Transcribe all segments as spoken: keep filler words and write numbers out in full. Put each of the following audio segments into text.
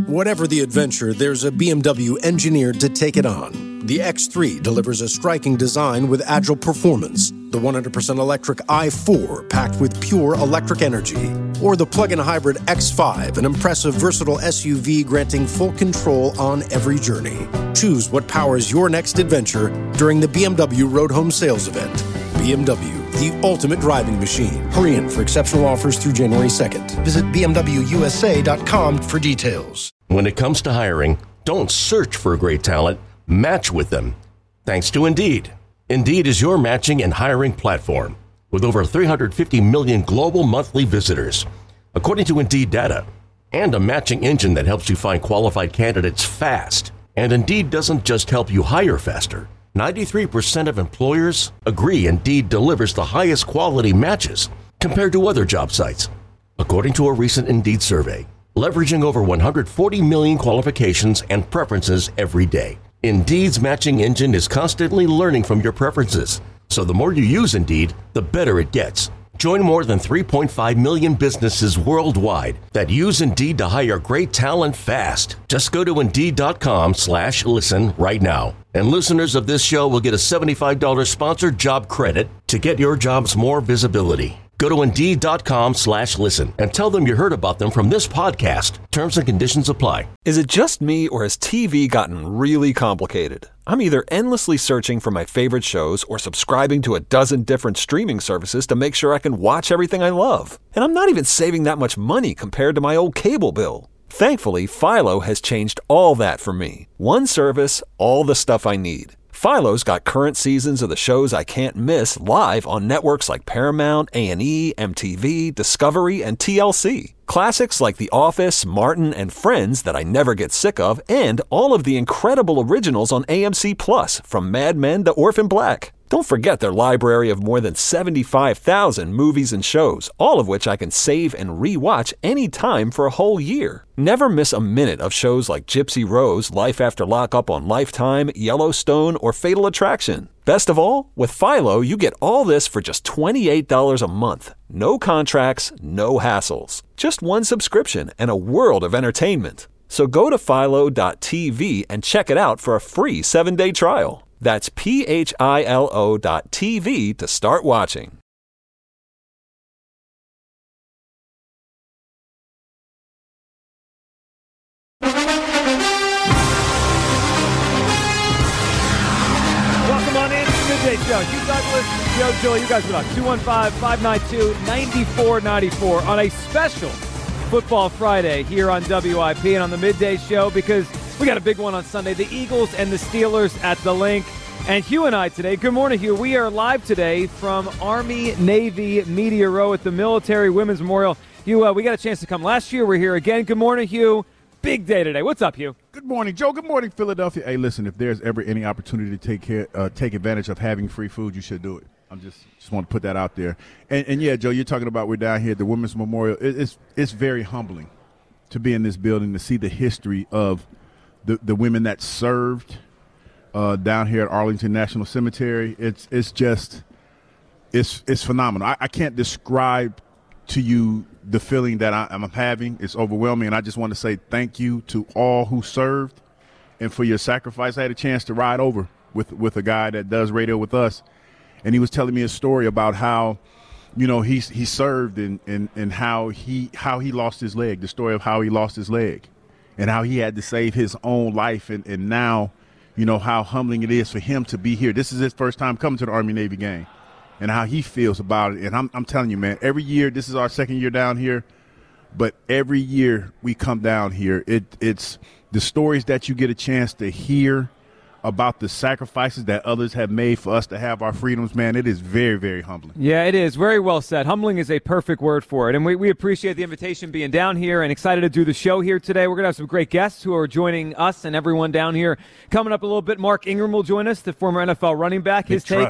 Whatever the adventure, there's a B M W engineered to take it on. The X three delivers a striking design with agile performance. The one hundred percent electric i four, packed with pure electric energy. Or the plug-in hybrid X five, an impressive, versatile S U V granting full control on every journey. Choose what powers your next adventure during the B M W Road Home Sales Event. B M W, the ultimate driving machine. Hurry in for exceptional offers through January second. Visit b m w u s a dot com for details. When it comes to hiring, don't search for great talent, match with them. Thanks to Indeed. Indeed is your matching and hiring platform with over three hundred fifty million global monthly visitors, according to Indeed data, and a matching engine that helps you find qualified candidates fast. And Indeed doesn't just help you hire faster. ninety-three percent of employers agree Indeed delivers the highest quality matches compared to other job sites, according to a recent Indeed survey, leveraging over one hundred forty million qualifications and preferences every day. Indeed's matching engine is constantly learning from your preferences, so the more you use Indeed, the better it gets. Join more than three point five million businesses worldwide that use Indeed to hire great talent fast. Just go to Indeed.com slash listen right now. And listeners of this show will get a seventy-five dollars sponsored job credit to get your jobs more visibility. Go to Indeed.com slash listen and tell them you heard about them from this podcast. Terms and conditions apply. Is it just me, or has T V gotten really complicated? I'm either endlessly searching for my favorite shows or subscribing to a dozen different streaming services to make sure I can watch everything I love. And I'm not even saving that much money compared to my old cable bill. Thankfully, Philo has changed all that for me. One service, all the stuff I need. Philo's got current seasons of the shows I can't miss live on networks like Paramount, A and E, M T V, Discovery, and T L C. Classics like The Office, Martin, and Friends that I never get sick of, and all of the incredible originals on A M C Plus, from Mad Men to Orphan Black. Don't forget their library of more than seventy-five thousand movies and shows, all of which I can save and re-watch anytime for a whole year. Never miss a minute of shows like Gypsy Rose, Life After Lockup on Lifetime, Yellowstone, or Fatal Attraction. Best of all, with Philo, you get all this for just twenty-eight dollars a month. No contracts, no hassles. Just one subscription and a world of entertainment. So go to philo dot t v and check it out for a free seven-day trial. That's P H I L O dot T V to start watching. Welcome on in to the Midday Show. Hugh Douglas, Joe Gill, you guys are on two one five, five nine two, nine four nine four on a special Football Friday here on W I P and on the Midday Show, because we got a big one on Sunday. The Eagles and the Steelers at the Link. And Hugh and I today, good morning, Hugh. We are live today from Army-Navy Media Row at the Military Women's Memorial. Hugh, uh, we got a chance to come last year. We're here again. Good morning, Hugh. Big day today. What's up, Hugh? Good morning, Joe. Good morning, Philadelphia. Hey, listen, if there's ever any opportunity to take care, uh, take advantage of having free food, you should do it. I'm just just want to put that out there. And, and yeah, Joe, you're talking about we're down here at the Women's Memorial. It, it's it's very humbling to be in this building, to see the history of the, the women that served uh, down here at Arlington National Cemetery. It's it's just it's it's phenomenal. I, I can't describe to you the feeling that I, I'm having. It's overwhelming, and I just want to say thank you to all who served and for your sacrifice. I had a chance to ride over with with a guy that does radio with us, and he was telling me a story about how, you know, he he served and, and, and how he how he lost his leg, the story of how he lost his leg and how he had to save his own life. And, and now, you know, how humbling it is for him to be here. This is his first time coming to the Army-Navy game and how he feels about it. And I'm, I'm telling you, man, every year, this is our second year down here, but every year we come down here, it it's the stories that you get a chance to hear about the sacrifices that others have made for us to have our freedoms, man. It is very, very humbling. Yeah, it is. Very well said. Humbling is a perfect word for it. And we, we appreciate the invitation being down here and excited to do the show here today. We're going to have some great guests who are joining us and everyone down here. Coming up a little bit, Mark Ingram will join us, the former N F L running back. His Big take. trust.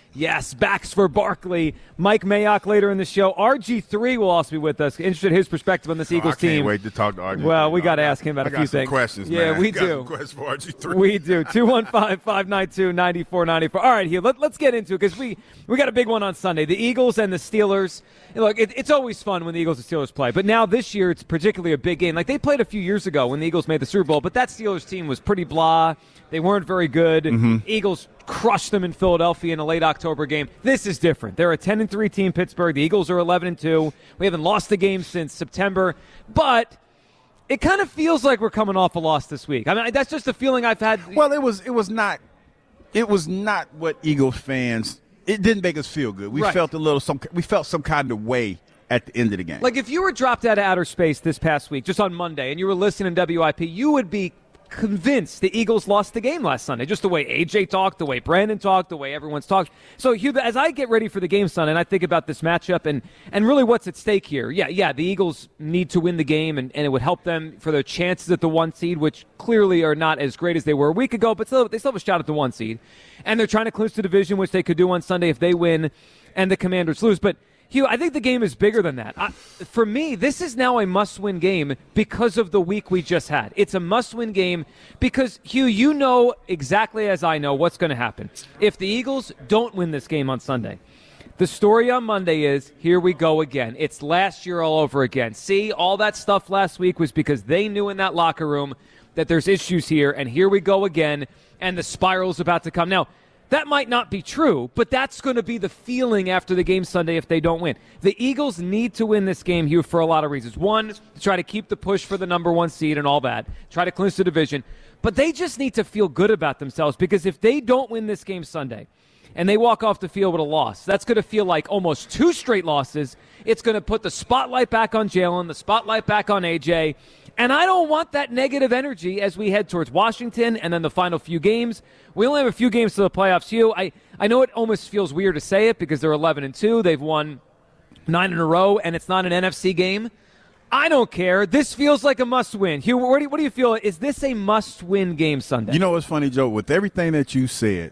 Yes, backs for Barkley. Mike Mayock later in the show. R G three will also be with us. Interested in his perspective on this oh, Eagles I can't team. wait to talk to R G three. Well, we got to ask him about I a got few some things. questions, yeah, man. we I got do. some questions for R G three. We do. two one five, five nine two, nine four nine four. All right, here, let, let's get into it because we, we got a big one on Sunday. The Eagles and the Steelers. Look, it, it's always fun when the Eagles and Steelers play, but now this year it's particularly a big game. Like they played a few years ago when the Eagles made the Super Bowl, but that Steelers team was pretty blah. They weren't very good. Mm-hmm. Eagles crushed them in Philadelphia in a late October game. This is different. They're a ten and three team, Pittsburgh. The Eagles are eleven and two. We haven't lost the game since September, but it kind of feels like we're coming off a loss this week. I mean, that's just the feeling I've had. Well, it was it was not it was not what Eagles fans. It didn't make us feel good. We right. felt a little some we felt some kind of way at the end of the game. Like if you were dropped out of outer space this past week, just on Monday, and you were listening to W I P, you would be convinced the Eagles lost the game last Sunday. Just the way A J talked, the way Brandon talked, the way everyone's talked. So, Hugh, as I get ready for the game Sunday, and I think about this matchup and, and really what's at stake here, yeah, yeah, the Eagles need to win the game, and, and it would help them for their chances at the one seed, which clearly are not as great as they were a week ago, but still, they still have a shot at the one seed. And they're trying to clinch the division, which they could do on Sunday if they win and the Commanders lose. But Hugh, I think the game is bigger than that. I, for me, this is now a must-win game because of the week we just had. It's a must-win game because, Hugh, you know exactly as I know what's going to happen. If the Eagles don't win this game on Sunday, the story on Monday is, here we go again. It's last year all over again. See, all that stuff last week was because they knew in that locker room that there's issues here, and here we go again, and the spiral's about to come. Now, that might not be true, but that's going to be the feeling after the game Sunday if they don't win. The Eagles need to win this game, Hugh, for a lot of reasons. One, to try to keep the push for the number one seed and all that, try to clinch the division. But they just need to feel good about themselves because if they don't win this game Sunday and they walk off the field with a loss, that's going to feel like almost two straight losses. It's going to put the spotlight back on Jalen, the spotlight back on A J. And I don't want that negative energy as we head towards Washington and then the final few games. We only have a few games to the playoffs, Hugh. I, I know it almost feels weird to say it because they're eleven and two. They've won nine in a row, and it's not an N F C game. I don't care. This feels like a must-win. Hugh, what do you, what do you feel? Is this a must-win game Sunday? You know what's funny, Joe? With everything that you said,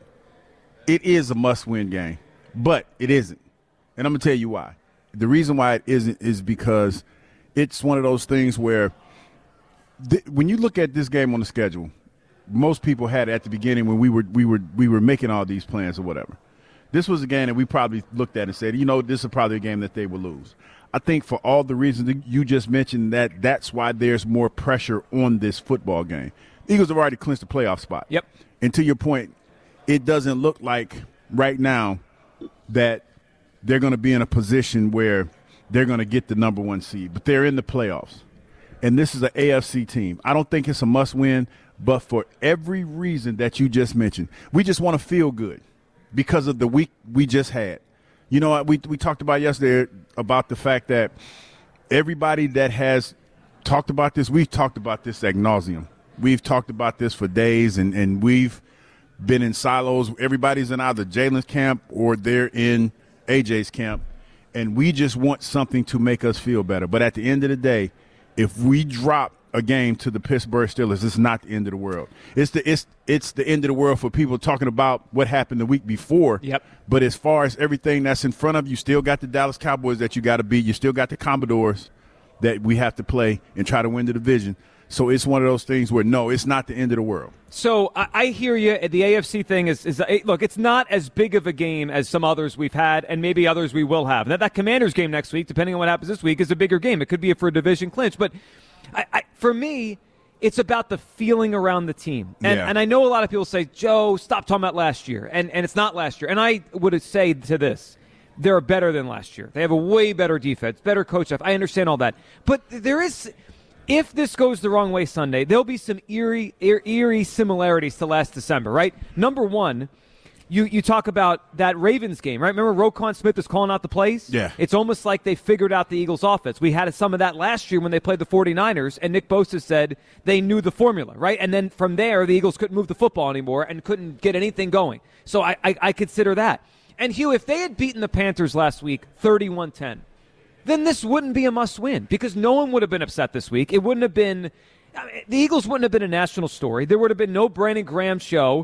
it is a must-win game, but it isn't. And I'm going to tell you why. The reason why it isn't is because it's one of those things where th- when you look at this game on the schedule, most people had it at the beginning when we were we were we were making all these plans or whatever. This was a game that we probably looked at and said, you know, this is probably a game that they will lose. I think for all the reasons that you just mentioned, that that's why there's more pressure on this football game. The Eagles have already clinched the playoff spot. Yep. And to your point, it doesn't look like right now that they're going to be in a position where they're going to get the number one seed, but they're in the playoffs. And this is an A F C team. I don't think it's a must-win, but for every reason that you just mentioned, we just want to feel good because of the week we just had. You know, we we talked about yesterday about the fact that everybody that has talked about this, we've talked about this ad nauseum. We've talked about this for days, and, and we've been in silos. Everybody's in either Jalen's camp or they're in A J's camp, and we just want something to make us feel better. But at the end of the day, if we drop a game to the Pittsburgh Steelers, it's not the end of the world. It's the it's it's the end of the world for people talking about what happened the week before. Yep. But as far as everything that's in front of you, still got the Dallas Cowboys that you got to beat. You still got the Commodores that we have to play and try to win the division. So it's one of those things where, no, it's not the end of the world. So I, I hear you. The A F C thing is, is – look, it's not as big of a game as some others we've had and maybe others we will have. That, that Commanders game next week, depending on what happens this week, is a bigger game. It could be for a division clinch. But I, I, for me, it's about the feeling around the team. And, yeah. and I know a lot of people say, Joe, stop talking about last year. And, and it's not last year. And I would say to this, they're better than last year. They have a way better defense, better coach staff. I understand all that. But there is – if this goes the wrong way Sunday, there'll be some eerie, eerie similarities to last December, right? Number one, you, you talk about that Ravens game, right? Remember Roquan Smith was calling out the plays? Yeah. It's almost like they figured out the Eagles' offense. We had some of that last year when they played the 49ers, and Nick Bosa said they knew the formula, right? And then from there, the Eagles couldn't move the football anymore and couldn't get anything going. So I, I, I consider that. And, Hugh, if they had beaten the Panthers last week thirty-one ten, then this wouldn't be a must-win because no one would have been upset this week. It wouldn't have been – the Eagles wouldn't have been a national story. There would have been no Brandon Graham show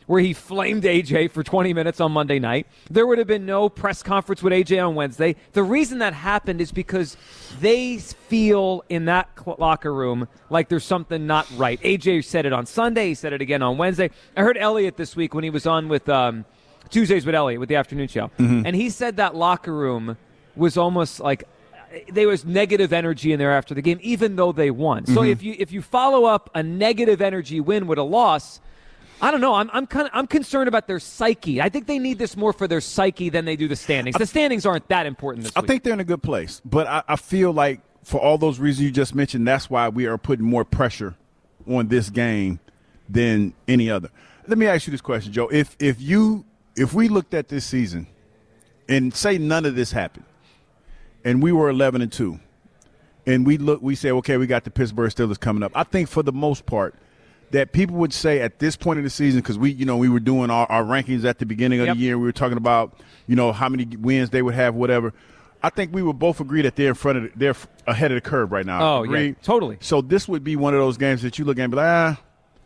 where he flamed A J for twenty minutes on Monday night. There would have been no press conference with A J on Wednesday. The reason that happened is because they feel in that locker room like there's something not right. A J said it on Sunday. He said it again on Wednesday. I heard Elliott this week when he was on with um, Tuesdays with Elliott with the afternoon show. Mm-hmm. And he said that locker room was almost like there was negative energy in there after the game, even though they won. So mm-hmm. if you if you follow up a negative energy win with a loss, I don't know. I'm I'm kind of I'm concerned about their psyche. I think they need this more for their psyche than they do the standings. The standings aren't that important this I week. think they're in a good place, but I, I feel like for all those reasons you just mentioned, that's why we are putting more pressure on this game than any other. Let me ask you this question, Joe. If if you if we looked at this season and say none of this happened, and we were eleven and two, and we look we say, okay, we got the Pittsburgh Steelers coming up. I think for the most part that people would say at this point in the season, because we, you know, we were doing our, our rankings at the beginning of yep. the year. We were talking about, you know, how many wins they would have, whatever. I think we would both agree that they're in front of, the, they're ahead of the curve right now. Oh, agree? Yeah, totally. So this would be one of those games that you look at and be like, ah,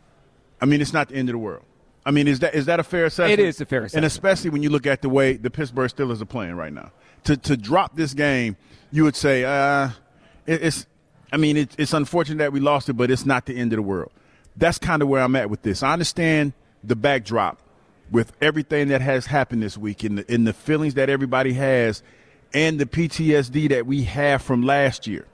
I mean, it's not the end of the world. I mean, is that is that a fair assessment? It is a fair assessment. And especially when you look at the way the Pittsburgh Steelers are playing right now. To to drop this game, you would say, uh, it, it's, I mean, it, it's unfortunate that we lost it, but it's not the end of the world. That's kind of where I'm at with this. I understand the backdrop with everything that has happened this week and the, and the feelings that everybody has and the P T S D that we have from last year.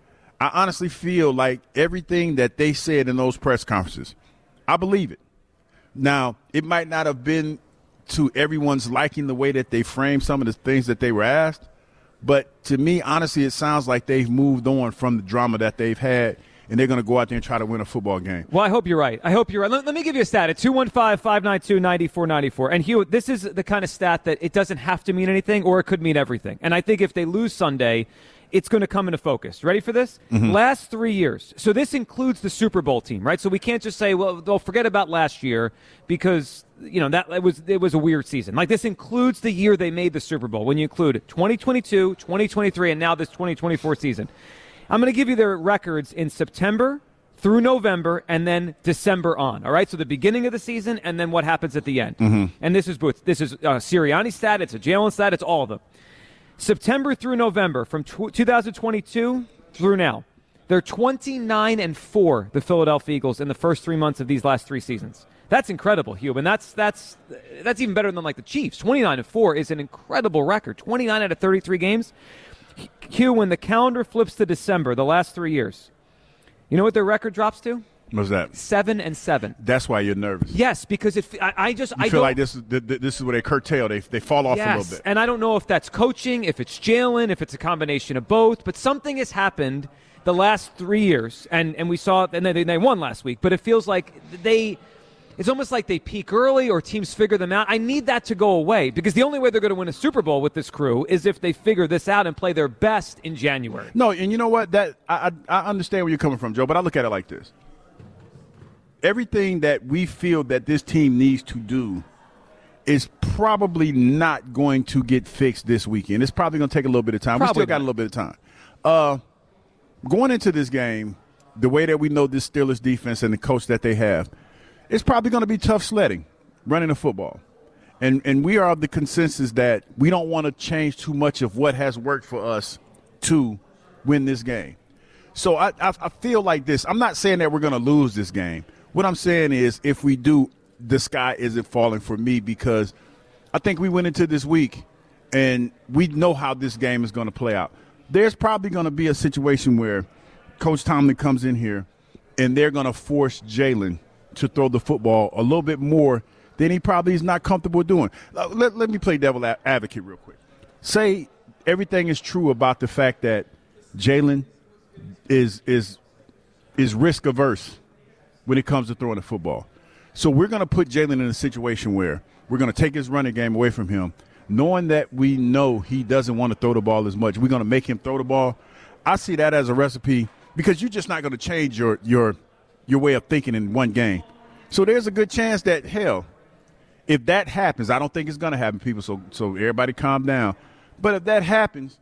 I honestly feel like everything that they said in those press conferences, I believe it. Now, it might not have been to everyone's liking the way that they framed some of the things that they were asked, but to me, honestly, it sounds like they've moved on from the drama that they've had, and they're going to go out there and try to win a football game. Well, I hope you're right. I hope you're right. Let, let me give you a stat. At two one five, five nine two, nine four nine four. And, Hugh, this is the kind of stat that it doesn't have to mean anything or it could mean everything. And I think if they lose Sunday, it's going to come into focus. Ready for this? Mm-hmm. Last three years. So this includes the Super Bowl team, right? So we can't just say, well, they'll forget about last year because, you know, that it was it was a weird season. Like, this includes the year they made the Super Bowl. When you include twenty twenty-two, twenty twenty-three, and now this twenty twenty-four season. I'm going to give you their records in September through November, and then December on. All right, so the beginning of the season, and then what happens at the end. Mm-hmm. And this is Booth. This is uh, Sirianni stat. It's a Jalen stat. It's all of them. September through November, from tw- twenty twenty-two through now, they're twenty-nine and four. The Philadelphia Eagles in the first three months of these last three seasons. That's incredible, Hugh, and that's that's that's even better than like the Chiefs. twenty-nine and four is an incredible record. twenty-nine out of thirty-three games. Hugh, when the calendar flips to December, the last three years. You know what their record drops to? What's that? Seven and seven. That's why you're nervous. Yes, because if I, I just you I feel don't, like this is this is where they curtail. They they fall off yes, a little bit. And I don't know if that's coaching, if it's Jalen, if it's a combination of both. But something has happened the last three years, and, and we saw, and they they won last week. But it feels like they. It's almost like they peak early or teams figure them out. I need that to go away because the only way they're going to win a Super Bowl with this crew is if they figure this out and play their best in January. No, and you know what? That I, I, I understand where you're coming from, Joe, but I look at it like this. Everything that we feel that this team needs to do is probably not going to get fixed this weekend. It's probably going to take a little bit of time. Probably we still got not. a little bit of time. Uh, going into this game, the way that we know this Steelers defense and the coach that they have, it's probably going to be tough sledding, running the football. And and we are of the consensus that we don't want to change too much of what has worked for us to win this game. So I, I, I feel like this. I'm not saying that we're going to lose this game. What I'm saying is if we do, the sky isn't falling for me because I think we went into this week and we know how this game is going to play out. There's probably going to be a situation where Coach Tomlin comes in here and they're going to force Jalen to throw the football a little bit more than he probably is not comfortable doing. Uh, let, let me play devil a- advocate real quick. Say everything is true about the fact that Jalen is is is risk averse when it comes to throwing the football. So we're going to put Jalen in a situation where we're going to take his running game away from him, knowing that we know he doesn't want to throw the ball as much. We're going to make him throw the ball. I see that as a recipe because you're just not going to change your your – your way of thinking in one game. So there's a good chance that, hell, if that happens, I don't think it's going to happen, people, so so everybody calm down. But if that happens,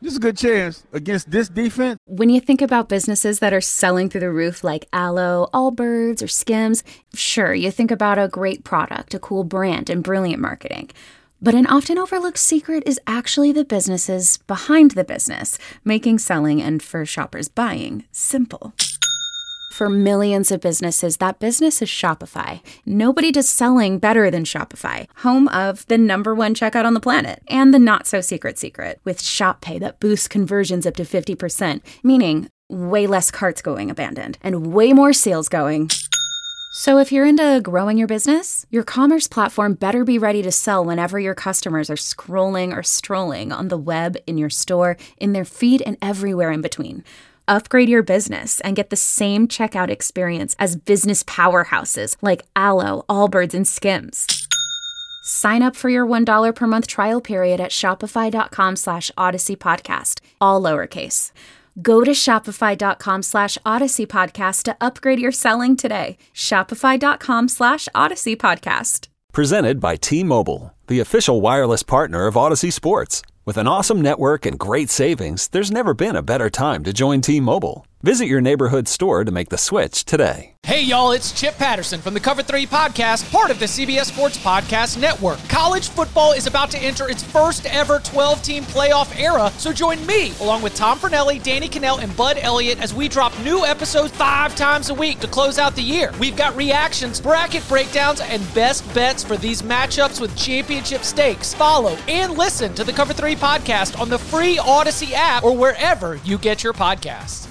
This is a good chance against this defense. When you think about businesses that are selling through the roof like Aloe, Allbirds, or Skims, sure, you think about a great product, a cool brand, and brilliant marketing. But an often overlooked secret is actually the businesses behind the business, making selling and, for shoppers, buying simple. For millions of businesses, that business is Shopify. Nobody does selling better than Shopify, home of the number one checkout on the planet, and the not-so-secret secret, with Shop Pay that boosts conversions up to fifty percent, meaning way less carts going abandoned, and way more sales going. So if you're into growing your business, your commerce platform better be ready to sell whenever your customers are scrolling or strolling on the web, in your store, in their feed, and everywhere in between. Upgrade your business and get the same checkout experience as business powerhouses like Aloe, Allbirds, and Skims. Sign up for your one dollar per month trial period at shopify.com slash Odyssey Podcast, all lowercase. Go to shopify.com slash Odyssey Podcast to upgrade your selling today. Shopify.com slash Odyssey Podcast. Presented by T-Mobile, the official wireless partner of Odyssey Sports. With an awesome network and great savings, there's never been a better time to join T-Mobile. Visit your neighborhood store to make the switch today. Hey, y'all, it's Chip Patterson from the Cover three Podcast, part of the C B S Sports Podcast Network. College football is about to enter its first ever twelve-team playoff era, so join me, along with Tom Fornelli, Danny Cannell, and Bud Elliott, as we drop new episodes five times a week to close out the year. We've got reactions, bracket breakdowns, and best bets for these matchups with championship stakes. Follow and listen to the Cover three Podcast on the free Odyssey app or wherever you get your podcasts.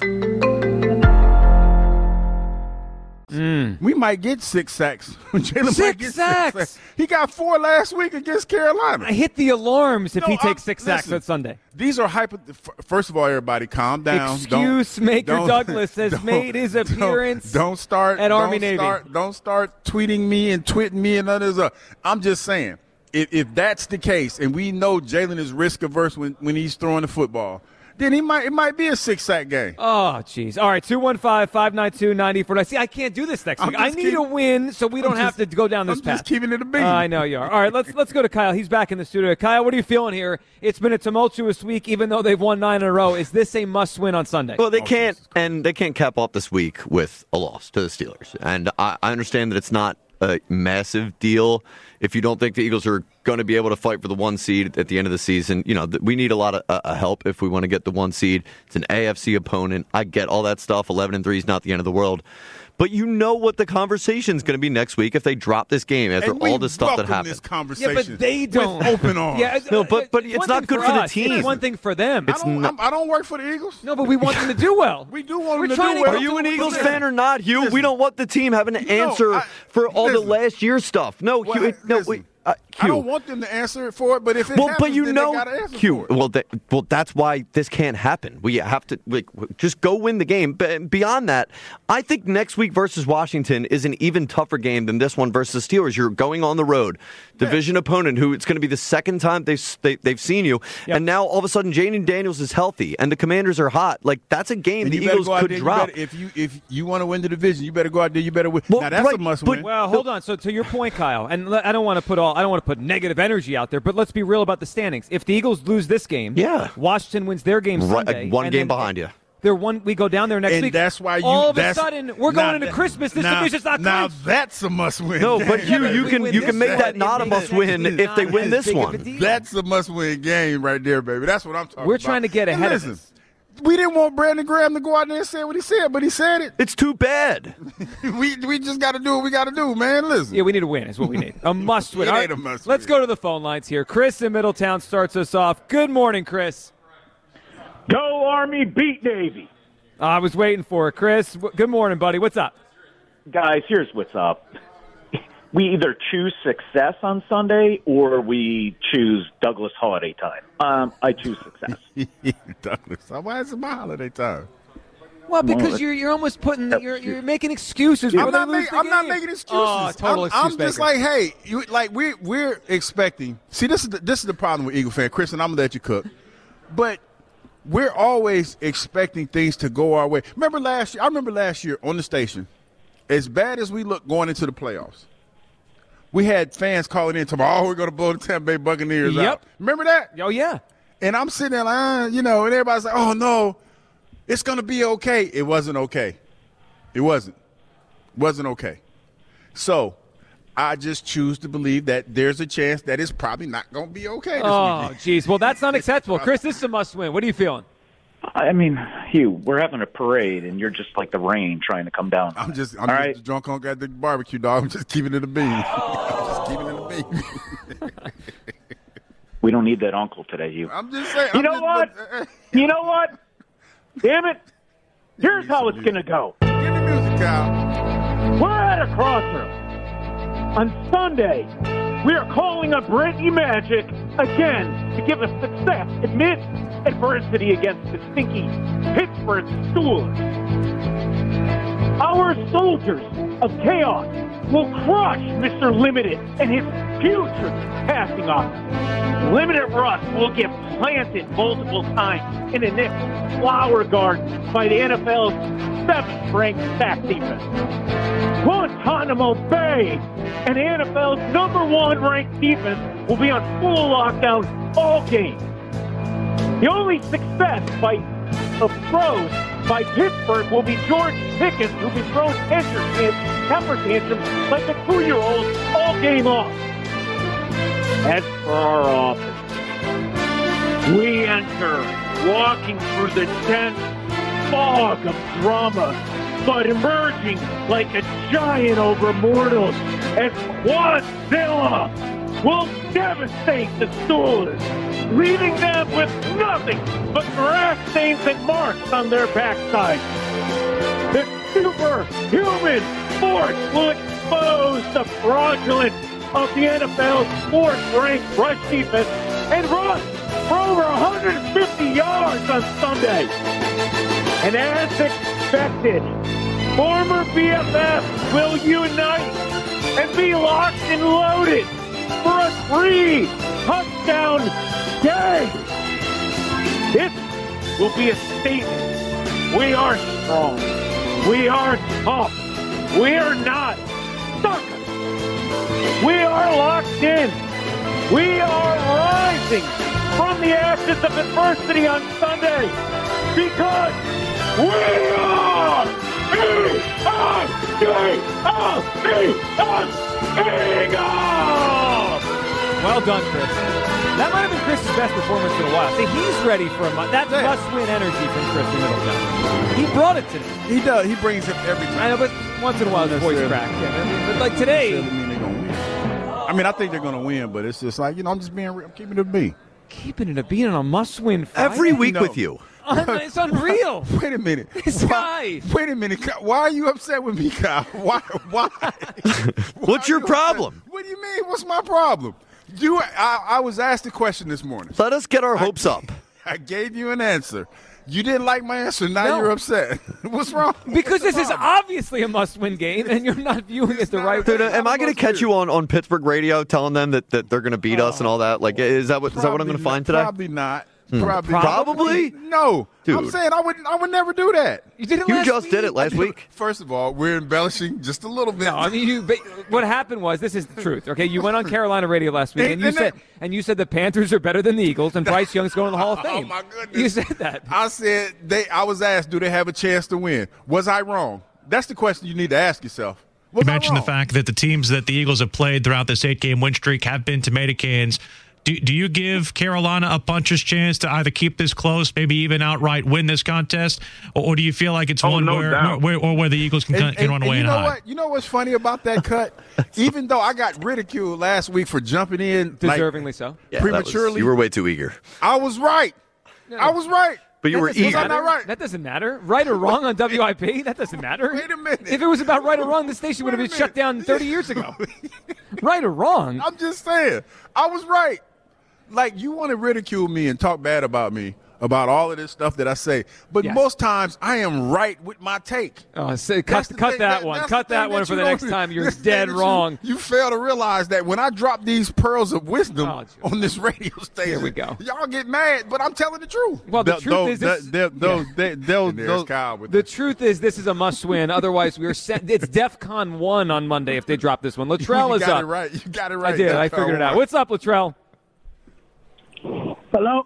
Mm. We might get six sacks. Jalen Six might get sacks. six sacks. He got four last week against Carolina. I hit the alarms if No, he takes I'm- six sacks listen, on Sunday. These are hyper. First of all, everybody, calm down. Excuse Don't- Maker don't- Douglas has don't- made his don't- appearance Don't, start at don't Army Navy. Start, don't start tweeting me and twitting me and others. Uh, I'm just saying, if, if that's the case, and we know Jalen is risk averse when, when he's throwing the football, then he might it might be a six sack game. Oh, jeez. All right, two one five, five nine two, nine four nine. See, I can't do this next I'm week. I just need keep- a win so we I'm don't have just- to go down this I'm path. just keeping it a beat. Uh, I know you are. All right, let's let's go to Kyle. He's back in the studio. Kyle, what are you feeling here? It's been a tumultuous week, even though they've won nine in a row. Is this a must-win on Sunday? Well, they Oh, can't, Jesus and they can't cap off this week with a loss to the Steelers. And I, I understand that it's not a massive deal if you don't think the Eagles are going to be able to fight for the one seed at the end of the season. You know, th- we need a lot of uh, help if we want to get the one seed. It's an A F C opponent. I get all that stuff. eleven and three is not the end of the world. But you know what the conversation is going to be next week if they drop this game after And we all this stuff that welcome happened. This yeah, conversation but they don't. with open arms. Yeah, No, but- but it's one not thing good for the us. team. It's one thing for them. I don't, I'm- I don't work for the Eagles. No, but we want them to do well. We do want We're them to trying do to well. Are you an Listen, Eagles fan or not, Hugh? listen. We don't want the team having to No, answer I- for all listen. the last year stuff. No, Well, Hugh. I- no, listen. wait. Uh, I Hugh. don't want them to answer for it, but if it Well, happens, but you then know, they gotta answer Q. for it. Well, that, well, that's why this can't happen. We have to like just go win the game. But beyond that, I think next week versus Washington is an even tougher game than this one versus Steelers. You're going on the road, division opponent, who it's going to be the second time they've they, they've seen you, Yep. and now all of a sudden, Jaden Daniels is healthy, and the Commanders are hot. Like that's a game And the you better Eagles go out could there, you drop. better- if you if you want to win the division, you better go out there. You better win. Well, now that's right, a must but- win. Well, hold on. So to your point, Kyle, and le- I don't want to put all I don't want to put negative energy out there, but let's be real about the standings. If the Eagles lose this game, Yeah. Washington wins their game Right, Sunday, one and game then behind you. They're one. We go down there next and week. that's why you. all of a that's, sudden we're going now into that- Christmas. This now, division's not now close. that's a must-win. No, game. but Hugh, but you we can win you this can make one, that it not a makes must it win not if they as win this big of a one. deal. That's a must-win game right there, baby. That's what I'm talking We're about. trying to get And ahead of listen, this. We didn't want Brandon Graham to go out there and say what he said, but he said it. It's too bad. we we just got to do what we got to do, man. Listen. Yeah, we need a win. Is what we need. A must win. It All ain't right, a must let's win. go to the phone lines here. Chris in Middletown starts us off. Good morning, Chris. Go Army, beat Navy. I was waiting for it, Chris. w- Good morning, buddy. What's up? Guys, here's what's up. We either choose success on Sunday or we choose Douglas holiday time. Um, I choose success. Douglas, why is it my holiday time? Well, because Well, you're you're almost putting the, you're you're making excuses. I'm for not, them to lose make, the I'm not game. making excuses. Oh, total I'm, excuse I'm just maker. like, hey, you, like we're we're expecting. See, this is the, this is the problem with Eagle fan, Chris, and I'm gonna let you cook. But we're always expecting things to go our way. Remember last year? I remember last year on the station. As bad as we looked going into the playoffs, we had fans calling in talking about, "Oh, we're gonna blow the Tampa Bay Buccaneers Yep. out." Remember that? Oh yeah. And I'm sitting there like, uh, you know, and everybody's like, oh, no, it's going to be okay. It wasn't okay. It wasn't. It wasn't okay. So I just choose to believe that there's a chance that it's probably not going to be okay this Oh, weekend. geez. Well, that's not acceptable. Chris, this is a must-win. What are you feeling? I mean, Hugh, we're having a parade, and you're just like the rain trying to come down. I'm just, I'm All just right? drunk on at the barbecue, dog. I'm just keeping it a bean. I'm just keeping it a bean. We don't need that uncle today, Hugh. I'm just saying. You I'm know just, what? uh, You know what? Damn it. Here's how it's going to go. Give me music, Kyle. We're at a crossroads. On Sunday, we are calling on Brittany Magic again to give us success amidst adversity against the stinky Pittsburgh Steelers. Our soldiers of chaos will crush Mister Limited and his putrid passing offense. Limited Russ will get planted multiple times in a Knicks flower garden by the N F L's seventh-ranked sack defense. Guantanamo Bay and the N F L's number one ranked defense will be on full lockdown all game. The only success by of throws by Pittsburgh will be George Pickens, who'll be throwing temper tantrums like a two-year-old all game long. As for our offense, we enter walking through the dense fog of drama, but emerging like a giant over mortals as Quadzilla will devastate the Steelers, leaving them with nothing but grass stains and marks on their backside. The superhuman force will expose the fraudulence of the N F L's fourth-ranked rush defense and run for over one hundred fifty yards on Sunday. And as expected, former B F Fs will unite and be locked and loaded for a three touchdown day. This will be a statement. We are strong. We are tough. We are not suckers. We are locked in. We are rising from the ashes of adversity on Sunday because we are Eagles! Well done, Chris. That might have been Chris's best performance in a while. See, he's ready for a month. That's Yeah. must-win energy from Chris in Middletown. He brought it today. He does. He brings it every time. I know, but once in a while his voice Necessarily. cracks. Yeah, I mean, but like today, Doesn't mean they're gonna win. I mean, I think they're gonna win, but it's just like, you know, I'm just being, real. I'm keeping it a bean. keeping it a beat on a must-win Friday. Every week No. with you. It's unreal. Wait a minute. This Why- guy. Wait a minute. Kyle. Why are you upset with me, Kyle? Why? Why? What's Why your are you problem? upset? What do you mean? What's my problem? You, I, I was asked a question this morning. Let us get our hopes up. I gave you an answer. You didn't like my answer. Now No. you're upset. What's wrong? Because What's the this is problem? obviously a must-win game, and you're not viewing it the not right a- way. Dude, uh, am I going to catch you on, on Pittsburgh radio telling them that, that they're going to beat us and all that? Like, is that what is that what I'm going to Probably find not- today? Probably not. Probably. Probably? No. I'm Dude. saying I would. I would never do that. You did it You last just week. did it last week. First of all, we're embellishing just a little bit. No, I mean, you. But what happened was, this is the truth. Okay, you went on Carolina radio last week, and you And said, that- and you said the Panthers are better than the Eagles, and Bryce Young's going to the Hall of Fame. Oh my goodness! You said that. I said they. I was asked, do they have a chance to win? Was I wrong? That's the question you need to ask yourself. Was You I mentioned the wrong? fact that the teams that the Eagles have played throughout this eight-game win streak have been tomato cans. Do, do you give Carolina a puncher's chance to either keep this close, maybe even outright win this contest, or, or do you feel like it's Oh, one no where, doubt. where, or where the Eagles can, And, can run and- away and and, you know hide? what? You know what's funny about that cut? Even though I got ridiculed last week for jumping in like, Deservingly so. Yeah, that was- prematurely, you were way too eager. I was right. I was right. But you That were doesn't eager. Was I not matter. right? That doesn't matter. Right or wrong on W I P, that doesn't matter. Wait a minute. If it was about right or wrong, the station would have Wait been a shut minute. down thirty years ago. Right or wrong? I'm just saying. I was right. Like, you want to ridicule me and talk bad about me, about all of this stuff that I say. But Yes. most times, I am right with my take. Oh, say, That's cut the cut thing- that that- one. that's Cut the that thing one that for you the don't- next time. You're that's the dead thing that wrong. You, you fail to realize that when I drop these pearls of wisdom Oh, geez. on this radio station, Here we go. y'all get mad, but I'm telling the truth. Well, the Th- truth those- is this. th- those- they- those- And there's those- Kyle with The truth is, this is a must-win. Otherwise, we're set. It's DEFCON one on Monday if they drop this one. Latrell you is got up. it right. You got it right. I did. That's I how figured it out. won. What's up, Latrell? Hello?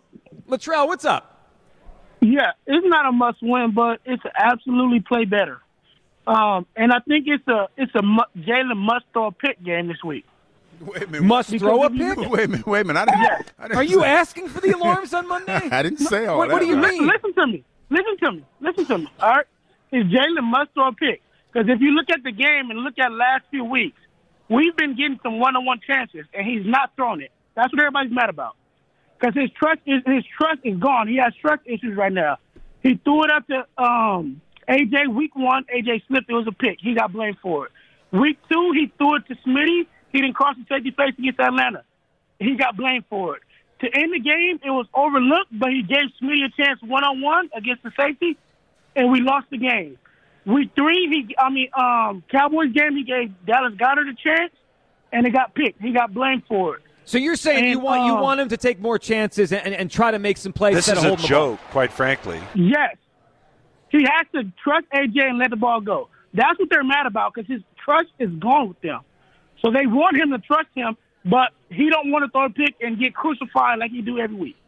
Latrell, what's up? Yeah, it's not a must-win, but it's absolutely play better. Um, and I think it's a it's a mu- Jalen must throw a pick game this week. Wait a minute. Must Because throw a if you- pick? Wait a minute. Wait a minute. I didn't, Yes. I didn't Are you say- asking for the alarms on Monday? I didn't say all What- that. what do you man. mean? Listen to me. Listen to me. Listen to me. All right? It's Jalen must throw a pick. Because if you look at the game and look at last few weeks, we've been getting some one-on-one chances, and he's not throwing it. That's what everybody's mad about. Because his trust is his trust is gone. He has trust issues right now. He threw it up to um, A J week one. A J slipped. It was a pick. He got blamed for it. Week two, he threw it to Smitty. He didn't cross the safety face against Atlanta. He got blamed for it. To end the game, it was overlooked, but he gave Smitty a chance one-on-one against the safety, and we lost the game. Week three, he I mean, um, Cowboys game, he gave Dallas Goedert a chance, and it got picked. He got blamed for it. So you're saying And, you want you um, want him to take more chances and, and, and try to make some plays This instead is of a holding the ball? joke, quite frankly. Yes. He has to trust A J and let the ball go. That's what they're mad about because his trust is gone with them. So they want him to trust him, but he don't want to throw a pick and get crucified like he do every week.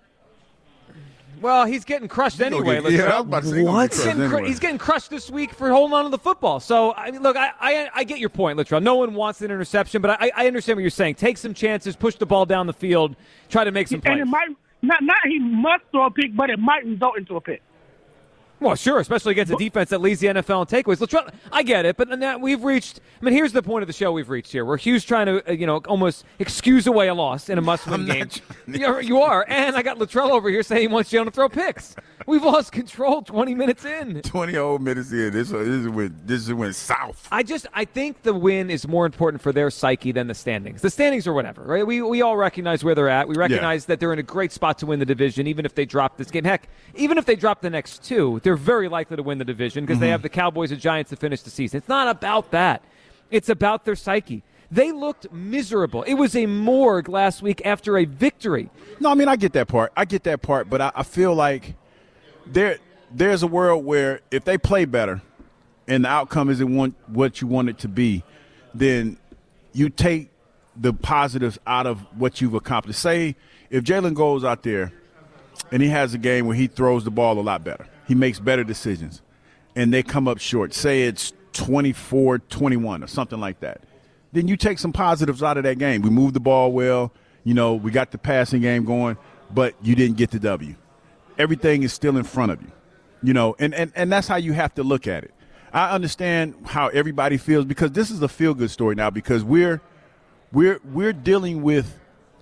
Well, he's getting crushed anyway. get- yeah, Latrell. I was about to say he's gonna What? get He's crushed getting, cr- anyway. he's getting crushed this week for holding on to the football. So, I mean, look, I, I I get your point, Latrell. No one wants an interception, but I, I understand what you're saying. Take some chances, push the ball down the field, try to make some plays. And it might not not he must throw a pick, but it might result into a pick. Well, sure, especially against a defense that leads the N F L in takeaways. Latrell, I get it, but now we've reached. I mean, here's the point of the show we've reached here, where Hugh's trying to, uh, you know, almost excuse away a loss in a must-win game. You're, you are, and I got Latrell over here saying he wants Jalen to throw picks. We've lost control twenty minutes in. twenty old minutes in. This, this is when this is went south. I just I think the win is more important for their psyche than the standings. The standings are whatever, right? We we all recognize where they're at. We recognize that they're in a great spot to win the division, even if they drop this game. Heck, even if they drop the next two, they're very likely to win the division because Mm-hmm. they have the Cowboys and Giants to finish the season. It's not about that. It's about their psyche. They looked miserable. It was a morgue last week after a victory. No, I mean I get that part. I get that part, but I, I feel like there there's a world where if they play better and the outcome isn't want, what you want it to be, then you take the positives out of what you've accomplished. Say if Jalen goes out there and he has a game where he throws the ball a lot better, he makes better decisions, and they come up short. Say it's twenty-four twenty-one or something like that. Then you take some positives out of that game. We moved the ball well. You know, we got the passing game going, but you didn't get the W. Everything is still in front of you. You know, and, and, and that's how you have to look at it. I understand how everybody feels because this is a feel-good story now because we're we're we're dealing with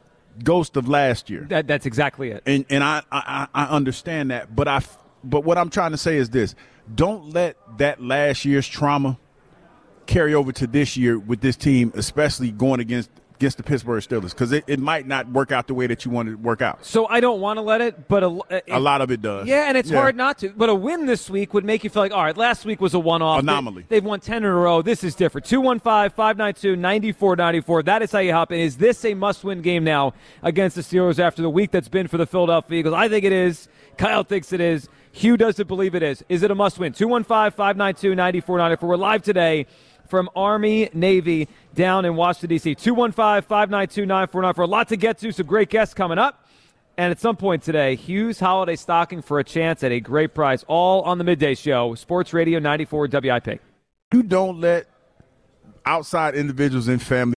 ghost of last year. That, that's exactly it. And and I, I, I understand that, but I but what I'm trying to say is this: don't let that last year's trauma carry over to this year with this team, especially going against against the Pittsburgh Steelers, because it, it might not work out the way that you want it to work out. So I don't want to let it, but a, if, a lot of it does. Yeah, and it's Yeah. hard not to. But a win this week would make you feel like, all right, last week was a one-off. Anomaly. They, they've won ten in a row. This is different. two one five, five nine two, nine four nine four. That is how you hop in. Is this a must-win game now against the Steelers after the week that's been for the Philadelphia Eagles? I think it is. Kyle thinks it is. Hugh doesn't believe it is. Is it a must-win? two one five, five nine two, nine four nine four. We're live today from Army Navy down in Washington, D C two one five, five nine two, nine four nine four. A lot to get to, some great guests coming up. And at some point today, Hugh's holiday stocking for a chance at a great prize, all on the Midday Show, Sports Radio ninety-four W I P. You don't let outside individuals and family